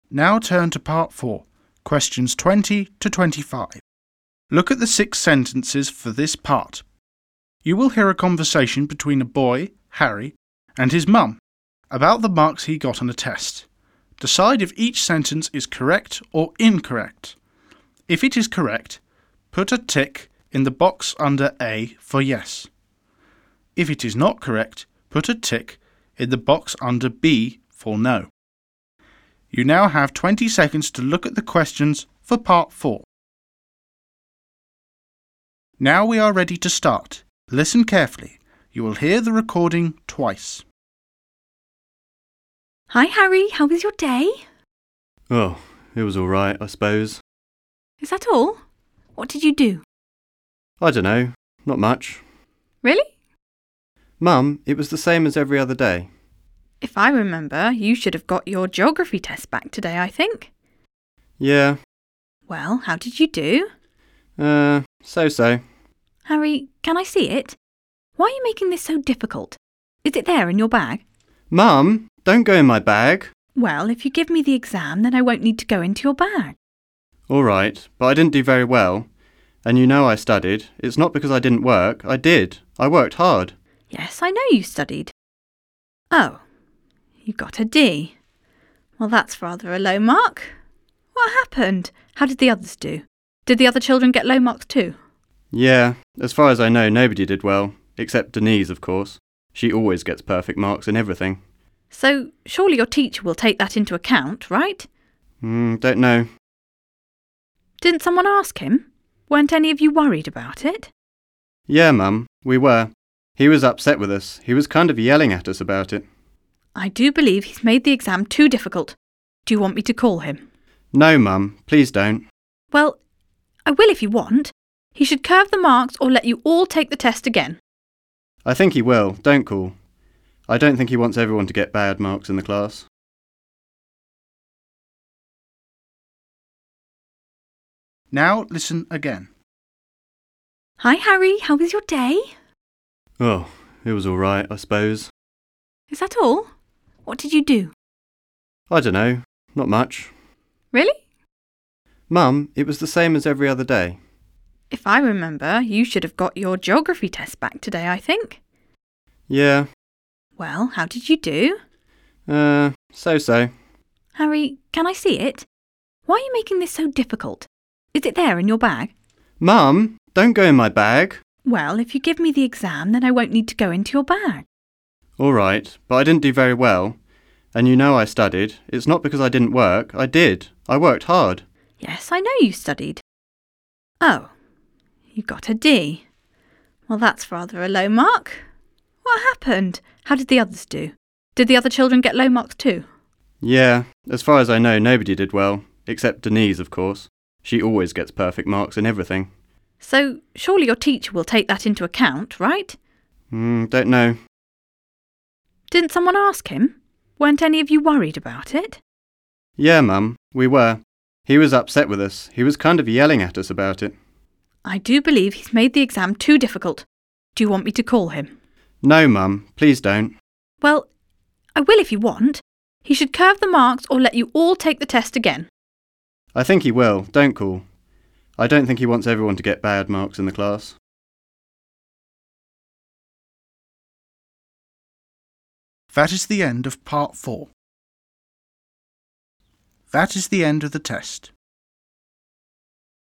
Now turn to Part 4, questions 20 to 25. Look at the 6 sentences for this part. You will hear a conversation between a boy, Harry, and his mum about the marks he got on a test. Decide if each sentence is correct or incorrect. If it is correct, put a tick in the box under A for yes. If it is not correct, put a tick in the box under B for no. You now have 20 seconds to look at the questions for Part 4. Now we are ready to start. Listen carefully. You will hear the recording twice. Hi Harry, how was your day? Oh, it was all right, I suppose. Is that all? What did you do? I don't know, not much. Really? Mum, it was the same as every other day. If I remember, you should have got your geography test back today, I think. Yeah. Well, how did you do? So-so. Harry, can I see it? Why are you making this so difficult? Is it there in your bag? Mum, don't go in my bag. Well, if you give me the exam, then I won't need to go into your bag. All right, but I didn't do very well. And you know I studied. It's not because I didn't work. I did. I worked hard. Yes, I know you studied. Oh, you got a D. Well, that's rather a low mark. What happened? How did the others do? Did the other children get low marks too? Yeah, as far as I know, nobody did well. Except Denise, of course. She always gets perfect marks in everything. So, surely your teacher will take that into account, right? Don't know. Didn't someone ask him? Weren't any of you worried about it? Yeah, Mum, we were. He was upset with us. He was kind of yelling at us about it. I do believe he's made the exam too difficult. Do you want me to call him? No, Mum, please don't. Well, I will if you want. He should curve the marks or let you all take the test again. I think he will. Don't call. I don't think he wants everyone to get bad marks in the class. Now listen again. Hi Harry, how was your day? Oh, it was all right, I suppose. Is that all? What did you do? I don't know, not much. Really? Mum, it was the same as every other day. If I remember, you should have got your geography test back today, I think. Yeah. Well, how did you do? So-so. Harry, can I see it? Why are you making this so difficult? Is it there in your bag? Mum, don't go in my bag. Well, if you give me the exam, then I won't need to go into your bag. All right, but I didn't do very well. And you know I studied. It's not because I didn't work. I did. I worked hard. Yes, I know you studied. Oh, you got a D. Well, that's rather a low mark. What happened? How did the others do? Did the other children get low marks too? Yeah, as far as I know, nobody did well. Except Denise, of course. She always gets perfect marks in everything. So, surely your teacher will take that into account, right? Don't know. Didn't someone ask him? Weren't any of you worried about it? Yeah, Mum, we were. He was upset with us. He was kind of yelling at us about it. I do believe he's made the exam too difficult. Do you want me to call him? No, Mum, please don't. Well, I will if you want. He should curve the marks or let you all take the test again. I think he will. Don't call. I don't think he wants everyone to get bad marks in the class. That is the end of Part 4. That is the end of the test.